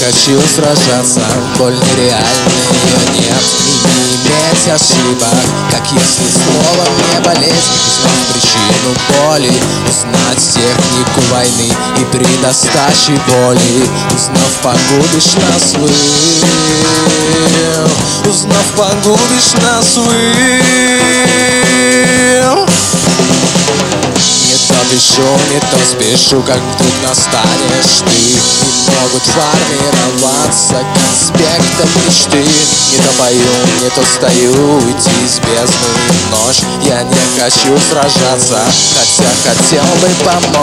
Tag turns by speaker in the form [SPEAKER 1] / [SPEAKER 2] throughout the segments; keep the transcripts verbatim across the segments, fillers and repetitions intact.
[SPEAKER 1] хочу сражаться, боль нереальная, ее нет. И не иметь ошибок, как если снова мне болеть. Узнав причину боли, узнать технику войны, и при достаче воли, узнав, погубишь нас вы. Узнав, погубишь нас вы. Не то пишу, не то спешу, как вдруг настанешь ты. И могут формироваться конспектом мечты. Не то пою, не то стою, уйти из бездны в ночь. Я не хочу сражаться, хотя хотел бы помочь.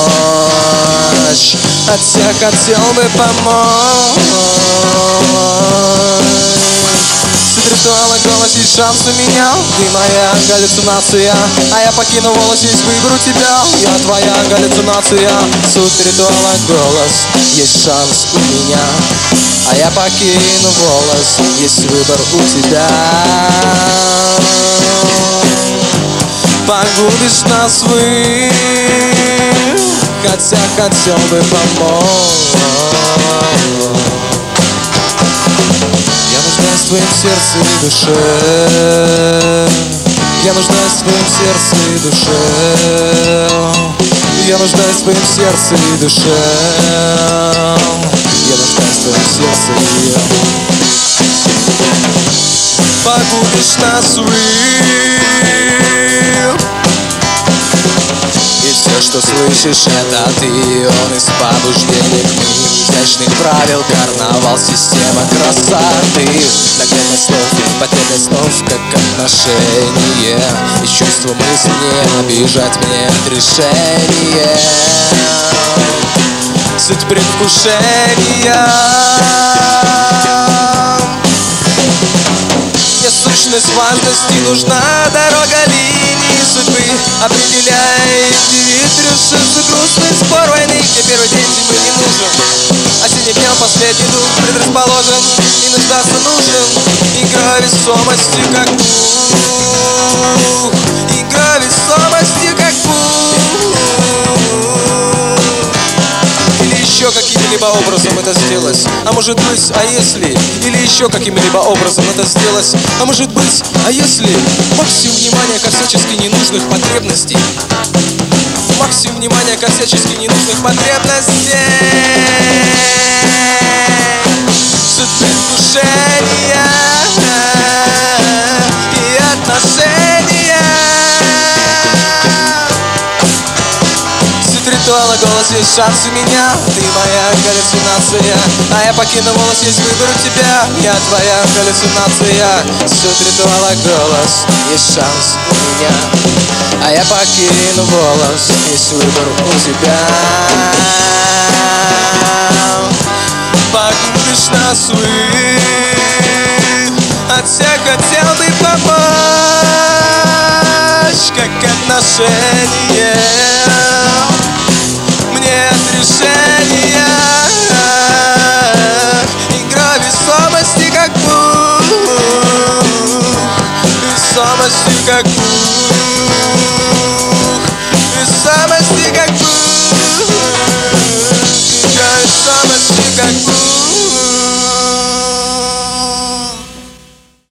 [SPEAKER 1] Хотя хотел бы помочь. Ритуала голос, есть шанс у меня. Ты моя галлюцинация, а я покину волос, есть выбор у тебя. Я твоя галлюцинация. Суть ритуала голос, есть шанс у меня, а я покину волос, есть выбор у тебя. Погубишь нас вы, хотя хотел бы помочь. В твоем сердце и душе. Я нуждаюсь в твоем сердце и душе. Я нуждаюсь в твоем сердце и душе. Я нуждаюсь в твоем сердце и погубишь нас вы. И все, что слышишь, это ты. Он из побуждений к моим изящных правил. Карнавал, система красоты. Наглядность слов, потерянность снов, как отношение. И чувство мысли не обижать мне от решения. Суть предвкушения. Мне сущность важности нужна. Дорога линии судьбы определяет индивид. Решился грустный спор войны, где первый день зимы не нужен. Осенний днем последний дух предрасположен и нуждаться нужен. Игра весомости, как пух. Игра весомости, как пух. Или еще каким-либо образом это сделать. А может быть, а если? Или еще каким-либо образом это сделать. А может быть, а если? Максимум внимания ко всячески ненужных потребностей. Максимум внимания ко всячески ненужных потребностей. Суть предвкушения и отношения. Суть ритуала голос, есть шанс у меня. Ты моя галлюцинация, а я покину волос, есть выбор у тебя. Я твоя галлюцинация. Суть ритуала голос, есть шанс у меня, а я покину волос, есть выбор у тебя. Погубишь нас вы, хотя хотел бы помочь, как отношение мне от решения. Игра весомости, как пух. Весомости, как пух. Весомости, как пух.